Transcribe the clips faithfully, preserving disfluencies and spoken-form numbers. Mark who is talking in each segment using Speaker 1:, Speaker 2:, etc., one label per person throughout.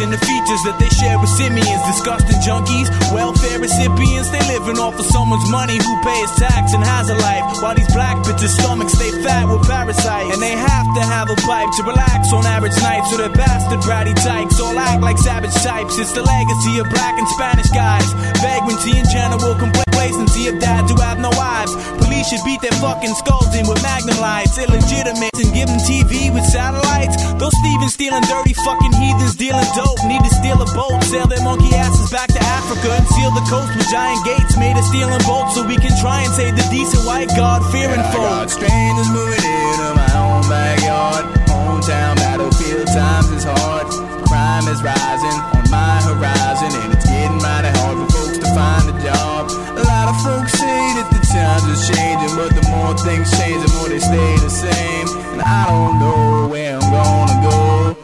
Speaker 1: and the features that they share with simians. Disgusting junkies, welfare recipients, they living off of someone's money who pays tax and has a life, while these black bitches' stomachs stay fat with parasites. And they have to have a pipe to relax on average nights, so they're bastard bratty tykes all act like savage types. It's the legacy of black and Spanish guys, vagrancy and general complacency of dads who have no wives. Police should beat their fucking skulls in with magnum lights, illegitimate, and give them T V with satellites. Those Stevens stealing dirty fucking heathens dealing dope need to steal a boat, sail their monkey asses back to Africa and seal the coast with giant gates made of steel and bolts, so we can try and save the decent white God-fearing folk.
Speaker 2: I got strangers moving into my own backyard. Hometown battlefield, times is hard. Crime is rising on my horizon, and it's getting mighty hard for folks to find a job. A lot of folks say that the times are changing, but the more things change, the more they stay the same. And I don't know where I'm gonna go.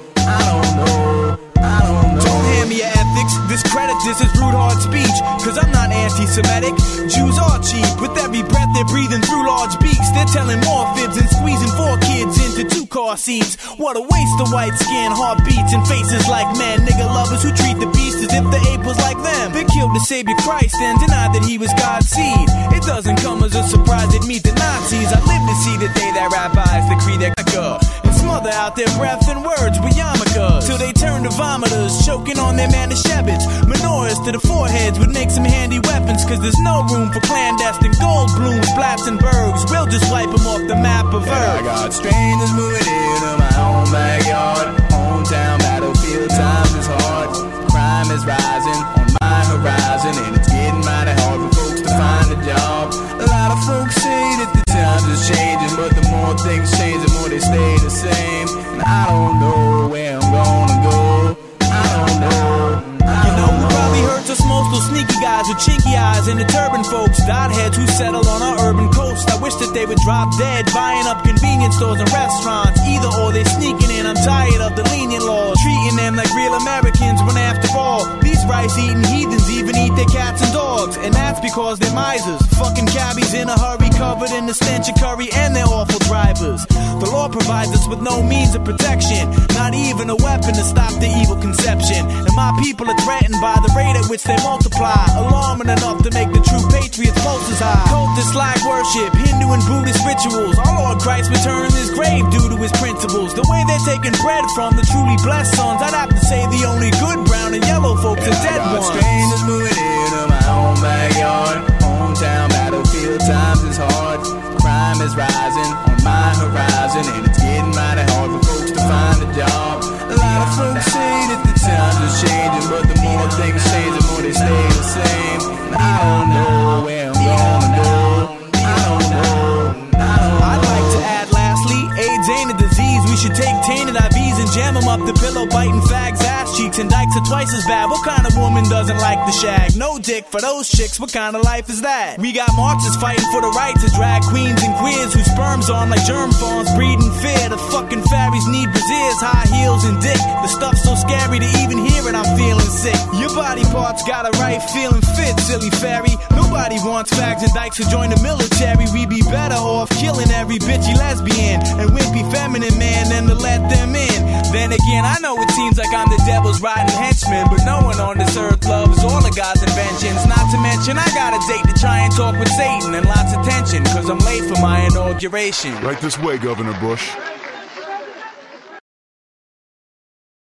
Speaker 2: I don't know, I don't know.
Speaker 1: Don't hand me your ethics, discredit this as rude hard speech, cause I'm not anti-Semitic. Jews are cheap, with every breath they're breathing through large beaks. They're telling more fibs and squeezing four kids into two car seats. What a waste of white skin, heartbeats, and faces like men. Nigga lovers who treat the beast as if the ape was like them. They killed the Savior Christ and denied that he was God's seed. It doesn't come as a surprise they'd meet the Nazis. I live to see the day that rabbis decree their God and smother out their breath and words with yarmulkes, till they turn to vomiters, choking on their manischewitz. Menorahs to the foreheads would make some handy weapons, cause there's no room for clandestine gold blooms, blats and bergs. We'll just wipe them off the map of Earth.
Speaker 2: Yeah, I got strangers moving into my own backyard. Hometown battlefield, times is hard. Crime is rising on my horizon, and it's getting mighty hard for folks to find a job. A lot of folks say that the times is changing, but the more things change, the more they stay the same. And I don't know where I'm gonna go. I don't know.
Speaker 1: You know who probably hurts us most? Those sneaky guys with chinky eyes and the turban folks, dot heads who settle on our urban coast. I wish that they would drop dead, buying up convenience stores and restaurants. Either or, they sneaking in. I'm tired of the lenient laws, treating them like real Americans, when after all, these rice-eating heathens even eat their cats and dogs. And that's because they're misers, fucking cabbies in a hurry, covered in the stench of curry, and they're awful drivers. The law provides us with no means of protection, not even a weapon to stop the evil conception. And my people are threatened by the rate at which they multiply, alarming enough to make the true patriots pulses high. Cultists like worship, Hindu and Buddhist rituals. Our Lord Christ returned his grave due to his principles. The way they're taking bread from the truly blessed sons, I'd have to say the only good brown and yellow folks
Speaker 2: yeah,
Speaker 1: are dead
Speaker 2: I got
Speaker 1: ones.
Speaker 2: Strangers moving into my own backyard. Hometown battlefield, times is hard. Crime is rising on my horizon, and it's getting mighty hard for folks to find a job. A lot of folks say that the times are changing, but the more things change, the more they stay the same. And I don't know where I'm gonna go. I don't know. I don't
Speaker 1: I'd like to add lastly, AIDS ain't a disease. We should take tainted I Vs and jam them up the pillow, biting fags' ass cheeks, and dykes are twice as bad. What kind of woman doesn't like the shag? No dick for those chicks, what kind of life is that? We got marches fighting for the rights of drag queens and queers whose sperms on like germ farms, breeding fear. The fucking fairies need braziers, high heels and dick. The stuff's so scary to even hear it, I'm feeling sick. Your body parts got a right feeling fit, silly fairy. Nobody wants fags and dykes to join the military. We be better off killing every bitchy lesbian and wimpy feminine man than to let them in. Then again, I know it seems like I'm the devil's riding henchman, but no one on this earth loves all of God's inventions. Not to mention, I got a date to try and talk with Satan, and lots of tension, cause I'm late for my inauguration.
Speaker 3: Right this way, Governor Bush.